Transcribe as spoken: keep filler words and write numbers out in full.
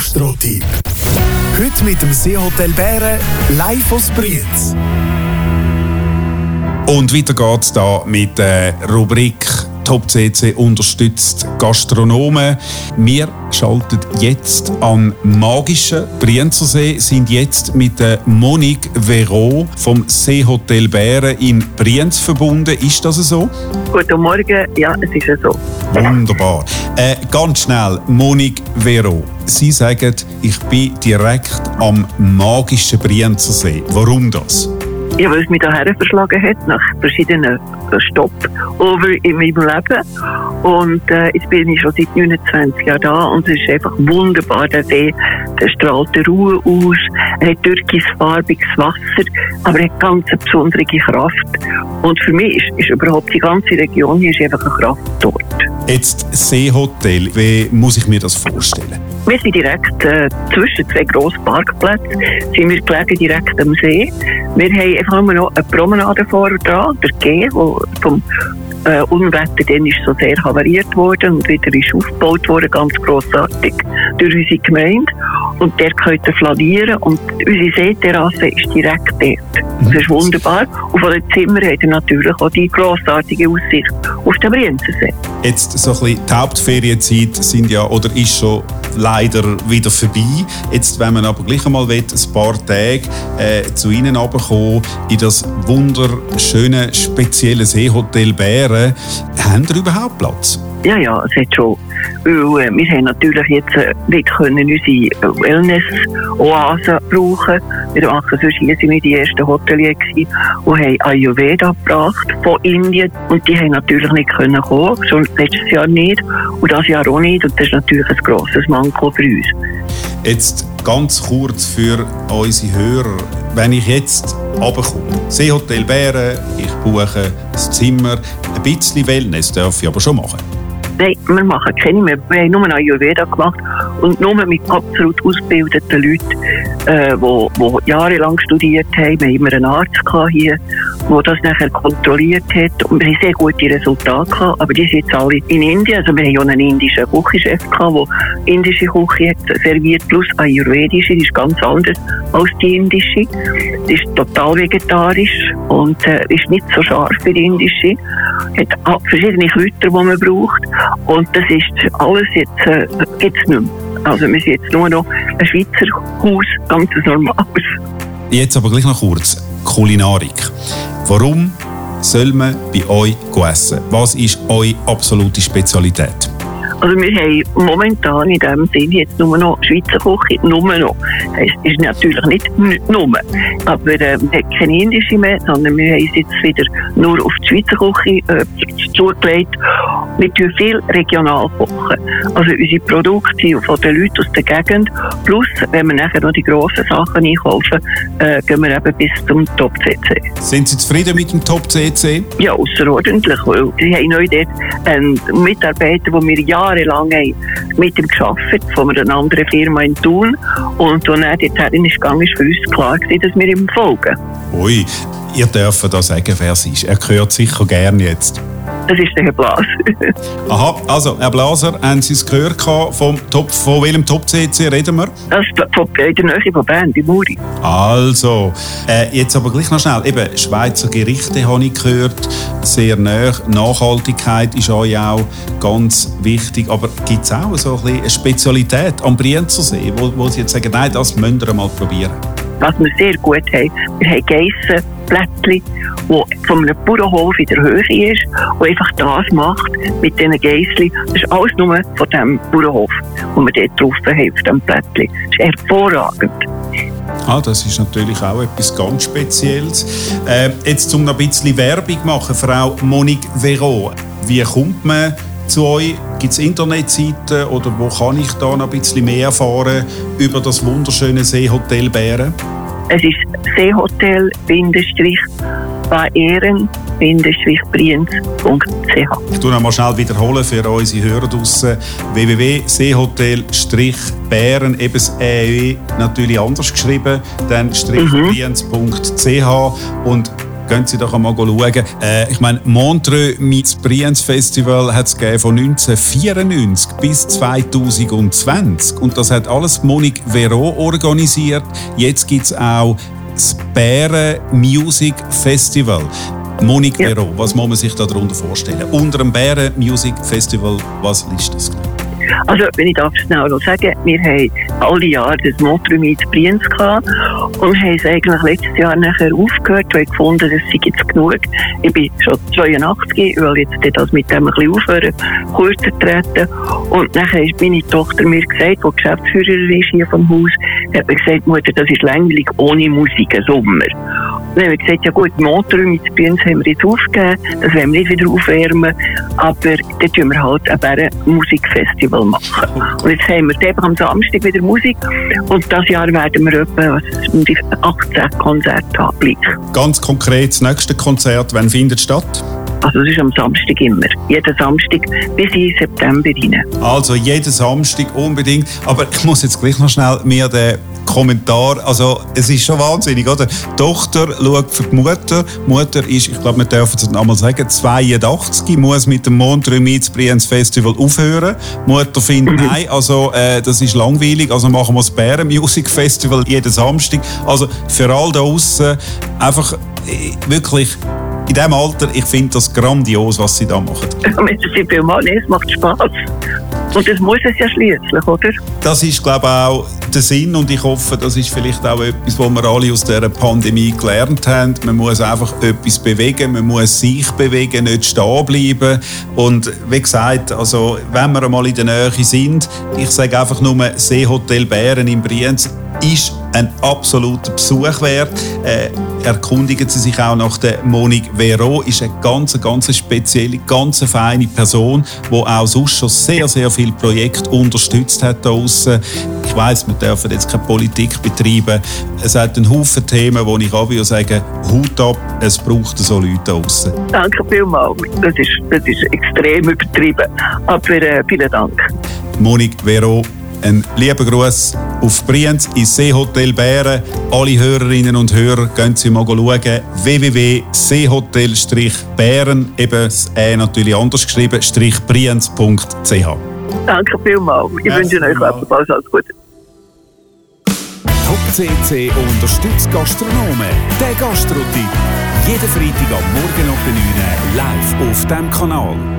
Gastro-Tipp. Heute mit dem Seehotel Bären, live aus Brienz. Und weiter geht's da mit der Rubrik Top C C unterstützt Gastronomen. Wir schalten jetzt am magischen Brienzersee, sind jetzt mit der Monique Vero vom Seehotel Bären in Brienz verbunden. Ist das so? Guten Morgen, ja, es ist so. Wunderbar. Äh, ganz schnell, Monique Vero. Sie sagen, ich bin direkt am magischen Brienzersee. Warum das? Ja, weil es mich hierher verschlagen hat, nach verschiedenen Stopover in meinem Leben. Und äh, jetzt bin ich schon seit neunundzwanzig Jahren da und es ist einfach wunderbar, der See. Der strahlt die Ruhe aus, er hat türkisfarbiges Wasser, aber er hat ganz eine besondere Kraft. Und für mich ist, ist überhaupt die ganze Region hier ist einfach eine Kraft dort. Jetzt Seehotel, wie muss ich mir das vorstellen? Wir sind direkt äh, zwischen zwei grossen Parkplätzen, sind wir gelegen direkt am See. Wir haben einfach nur noch eine Promenade vorne dran, der G, wo vom äh, Unwetter dann ist so sehr havariert worden und wieder ist aufgebaut worden, ganz grossartig durch unsere Gemeinde. Und der könnt ihr flanieren und unsere Seeterrasse ist direkt dort. Das ist wunderbar. Und von den Zimmern hat er natürlich auch die grossartige Aussicht auf den Brienzersee. Jetzt so ein bisschen die Hauptferienzeit sind ja, oder ist schon leider wieder vorbei. Jetzt, wenn man aber gleich einmal will, ein paar Tage äh, zu Ihnen runterkommen, in das wunderschöne, spezielle Seehotel Bären, haben Sie überhaupt Platz? Ja, ja, es hat schon. Weil, äh, wir haben natürlich jetzt äh, nicht können unsere Wellness-Oase brauchen. Wir machen sonst hier sind wir die ersten Hotelier gewesen und haben Ayurveda gebracht von Indien. Und die haben natürlich nicht können kommen, schon letztes Jahr nicht und das Jahr auch nicht. Und das ist natürlich ein grosses Manko für uns. Jetzt ganz kurz für unsere Hörer. Wenn ich jetzt runterkomme, Seehotel Bären, ich buche das Zimmer, ein bisschen Wellness darf ich aber schon machen. Nein, wir machen keine mehr. Wir haben nur eine Ayurveda gemacht und nur mit absolut ausgebildeten Leuten, äh, die jahrelang studiert haben. Wir haben immer einen Arzt hier, der das nachher kontrolliert hat. Und wir haben sehr gute Resultate gehabt, aber die sind jetzt alle in Indien. Also wir haben ja einen indischen Küchenchef gehabt, der indische Küche hat serviert, plus ayurvedische. Die ist ganz anders als die indische. Die ist total vegetarisch und äh, ist nicht so scharf wie die indische. Hat verschiedene Kräuter, die man braucht. Und das ist alles jetzt, äh, gibt's nicht mehr. Also wir sind jetzt nur noch ein Schweizer Haus, ganz normales. Jetzt aber gleich noch kurz, Kulinarik. Warum soll man bei euch essen? Was ist eure absolute Spezialität? Also wir haben momentan in diesem Sinne jetzt nur noch Schweizer Küche, nur noch. Das ist natürlich nicht nur, aber äh, wir haben keine indische mehr, sondern wir haben es jetzt wieder nur auf die Schweizer Küche äh, zugelegt. Wir tun viel regional kochen. Also unsere Produkte sind von den Leuten aus der Gegend. Plus, wenn wir nachher noch die grossen Sachen einkaufen, äh, gehen wir eben bis zum Top C C. Sind Sie zufrieden mit dem Top C C? Ja, außerordentlich. Weil wir haben neu dort einen Mitarbeiter, den wir jahrelang haben mit ihm gearbeitet, von einer anderen Firma in Thun. Und als er dorthin ist gegangen, ist für uns klar gewesen, dass wir ihm folgen. Ui, ihr dürft da sagen, wer es ist. Er gehört sicher gern jetzt. Das ist der Herr Blaser. Aha, also Herr Blaser, haben Sie es gehört vom Top, von welchem Top C C reden wir? Das ist von, in der Nähe von Bern, die Muri. Also, äh, jetzt aber gleich noch schnell. Eben, Schweizer Gerichte habe ich gehört, sehr nah. Nachhaltigkeit ist euch auch ganz wichtig. Aber gibt es auch so ein bisschen eine Spezialität am Brienzersee, wo, wo Sie jetzt sagen, nein, das müsst ihr mal probieren? Was wir sehr gut haben, wir haben Geissenblättchen, die von einem Bauernhof in der Höhe ist, der einfach das macht mit diesen Geissli. Das ist alles nur von diesem Bauernhof, wo wir dort drauf haben, auf diesem Blättchen. Das ist hervorragend. Ah, das ist natürlich auch etwas ganz Spezielles. Äh, jetzt, um noch ein bisschen Werbung machen, Frau Monique Vero, wie kommt man zu euch? Gibt es Internetseiten oder wo kann ich da noch ein bisschen mehr erfahren über das wunderschöne Seehotel Bären? Es ist seehotel-bären brienz punkt c h. Ich tue noch mal schnell wiederholen für unsere Hörer draussen. w w w punkt seehotel bären, eben das E natürlich anders geschrieben, dann strich brienz punkt c h. Und gehen Sie doch einmal schauen. Äh, ich meine, Montreux meets Brienz Festival hat es von neunzehnhundertvierundneunzig bis zweitausendzwanzig. Und das hat alles Monique Vero organisiert. Jetzt gibt es auch das Bären Music Festival. Monique ja. Vero, was muss man sich darunter vorstellen? Unter dem Bären Music Festival, was ist das? Also, wenn ich darf es schnell noch sagen, wir haben alle Jahre das Montreux meets Brienz gehabt und haben es eigentlich letztes Jahr nachher aufgehört, weil ich gefunden, das sei jetzt genug. Ich bin schon zweiundachtzig, ich will jetzt das mit dem ein bisschen aufhören, kürzer treten. Und nachher hat meine Tochter mir gesagt, die Geschäftsführerin ist hier vom Haus, hat mir gesagt, Mutter, das ist langweilig ohne Musik, ein Sommer. Und dann habe ich gesagt, ja gut, Montreux meets Brienz haben wir jetzt aufgegeben, das wollen wir nicht wieder aufwärmen, aber dann tun wir halt ein Bärenmusikfestival machen. Und jetzt haben wir eben am Samstag wieder Musik und dieses Jahr werden wir etwa um die achtzehn Konzerte haben. Ganz konkret, das nächste Konzert, wann findet statt? Also es ist am Samstag immer. Jeden Samstag bis in September rein. Also jeden Samstag unbedingt. Aber ich muss jetzt gleich noch schnell mir den Kommentar, also es ist schon wahnsinnig, oder? Die Tochter schaut für die Mutter. Die Mutter ist, ich glaube, wir dürfen es einmal sagen, zweiundachtzig, muss mit dem Montreux meets Brienz Festival aufhören. Die Mutter findet, mhm. nein, also äh, das ist langweilig, also machen wir das Bären Music Festival jeden Samstag. Also für all da draussen einfach äh, wirklich in diesem Alter, ich finde das grandios, was sie da machen. Merci vielmals, es macht Spass. Und das muss es ja schliesslich, oder? Das ist, glaube ich, auch der Sinn und ich hoffe, das ist vielleicht auch etwas, was wir alle aus dieser Pandemie gelernt haben. Man muss einfach etwas bewegen, man muss sich bewegen, nicht stehen bleiben. Und wie gesagt, also, wenn wir einmal in der Nähe sind, ich sage einfach nur, Seehotel Bären in Brienz ist ein absoluter Besuch wert. Äh, erkundigen Sie sich auch nach der Monique Vero. Ist eine ganz, ganz spezielle, ganz feine Person, die auch sonst schon sehr, sehr viele Projekte unterstützt hat da draussen. Ich weiss, wir dürfen jetzt keine Politik betreiben. Es hat einen Haufen Themen, wo ich auch sagen Hut ab, es braucht so Leute da draussen. Danke vielmals. Das ist, das ist extrem übertrieben. Aber äh, vielen Dank. Monique Vero, ein lieber Gruß auf Brienz ins Seehotel Bären. Alle Hörerinnen und Hörer, gehen Sie mal schauen. w w w punkt seehotel bären, eben das E natürlich anders geschrieben, brienz punkt c h. Danke vielmals. Ich Merci wünsche euch alles, alles Gute. Top C C unterstützt Gastronomen. Der Gastro-Tipp. Jeden Freitag am Morgen ab neun Uhr live auf diesem Kanal.